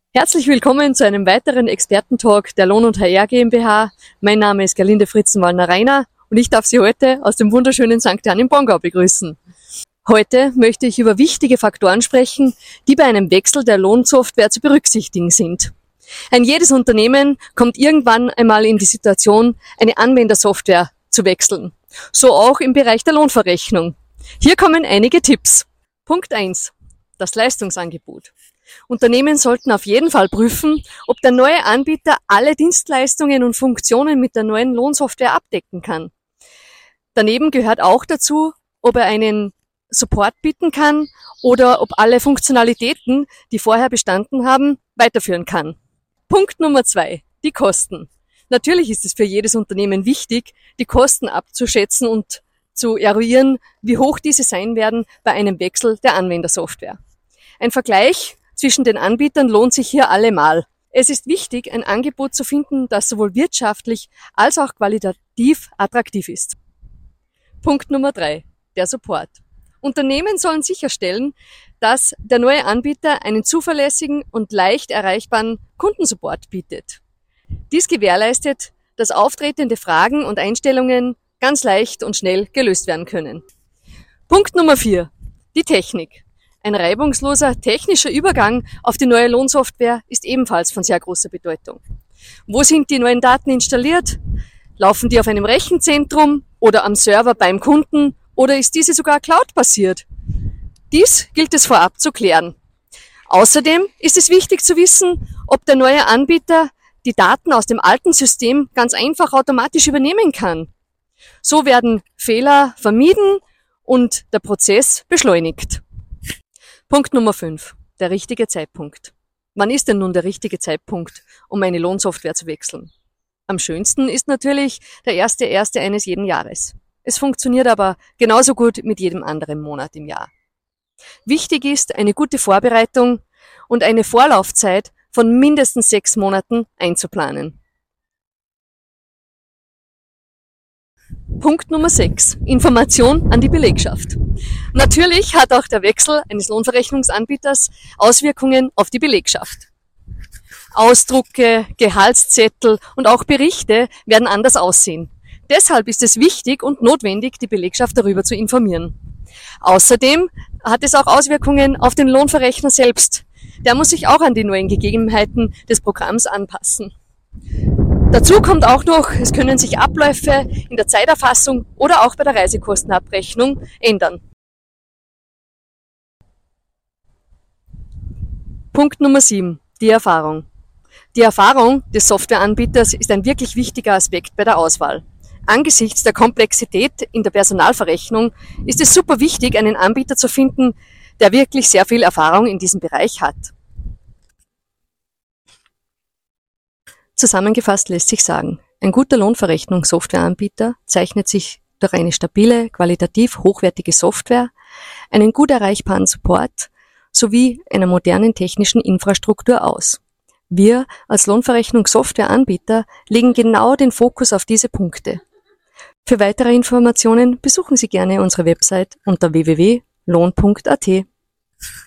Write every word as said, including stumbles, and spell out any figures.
Herzlich willkommen zu einem weiteren Expertentalk der Lohn und H R GmbH. Mein Name ist Gerlinde Fritzenwallner-Reiner und ich darf Sie heute aus dem wunderschönen Sankt Jan im Bongau begrüßen. Heute möchte ich über wichtige Faktoren sprechen, die bei einem Wechsel der Lohnsoftware zu berücksichtigen sind. Ein jedes Unternehmen kommt irgendwann einmal in die Situation, eine Anwendersoftware zu wechseln. So auch im Bereich der Lohnverrechnung. Hier kommen einige Tipps. Punkt eins. Das Leistungsangebot. Unternehmen sollten auf jeden Fall prüfen, ob der neue Anbieter alle Dienstleistungen und Funktionen mit der neuen Lohnsoftware abdecken kann. Daneben gehört auch dazu, ob er einen Support bieten kann oder ob alle Funktionalitäten, die vorher bestanden haben, weiterführen kann. Punkt Nummer zwei, die Kosten. Natürlich ist es für jedes Unternehmen wichtig, die Kosten abzuschätzen und zu eruieren, wie hoch diese sein werden bei einem Wechsel der Anwendersoftware. Ein Vergleich zwischen den Anbietern lohnt sich hier allemal. Es ist wichtig, ein Angebot zu finden, das sowohl wirtschaftlich als auch qualitativ attraktiv ist. Punkt Nummer drei, der Support. Unternehmen sollen sicherstellen, dass der neue Anbieter einen zuverlässigen und leicht erreichbaren Kundensupport bietet. Dies gewährleistet, dass auftretende Fragen und Einstellungen ganz leicht und schnell gelöst werden können. Punkt Nummer vier, die Technik. Ein reibungsloser technischer Übergang auf die neue Lohnsoftware ist ebenfalls von sehr großer Bedeutung. Wo sind die neuen Daten installiert? Laufen die auf einem Rechenzentrum oder am Server beim Kunden oder ist diese sogar cloud-basiert? Dies gilt es vorab zu klären. Außerdem ist es wichtig zu wissen, ob der neue Anbieter die Daten aus dem alten System ganz einfach automatisch übernehmen kann. So werden Fehler vermieden und der Prozess beschleunigt. Punkt Nummer fünf, der richtige Zeitpunkt. Wann ist denn nun der richtige Zeitpunkt, um eine Lohnsoftware zu wechseln? Am schönsten ist natürlich der erste erste eines jeden Jahres. Es funktioniert aber genauso gut mit jedem anderen Monat im Jahr. Wichtig ist eine gute Vorbereitung und eine Vorlaufzeit von mindestens sechs Monaten einzuplanen. Punkt Nummer sechs. Information an die Belegschaft. Natürlich hat auch der Wechsel eines Lohnverrechnungsanbieters Auswirkungen auf die Belegschaft. Ausdrucke, Gehaltszettel und auch Berichte werden anders aussehen. Deshalb ist es wichtig und notwendig, die Belegschaft darüber zu informieren. Außerdem hat es auch Auswirkungen auf den Lohnverrechner selbst. Der muss sich auch an die neuen Gegebenheiten des Programms anpassen. Dazu kommt auch noch, es können sich Abläufe in der Zeiterfassung oder auch bei der Reisekostenabrechnung ändern. Punkt Nummer sieben, die Erfahrung. Die Erfahrung des Softwareanbieters ist ein wirklich wichtiger Aspekt bei der Auswahl. Angesichts der Komplexität in der Personalverrechnung ist es super wichtig, einen Anbieter zu finden, der wirklich sehr viel Erfahrung in diesem Bereich hat. Zusammengefasst lässt sich sagen, ein guter Lohnverrechnungssoftwareanbieter zeichnet sich durch eine stabile, qualitativ hochwertige Software, einen gut erreichbaren Support sowie einer modernen technischen Infrastruktur aus. Wir als Lohnverrechnungssoftwareanbieter legen genau den Fokus auf diese Punkte. Für weitere Informationen besuchen Sie gerne unsere Website unter w w w punkt lohn punkt a t.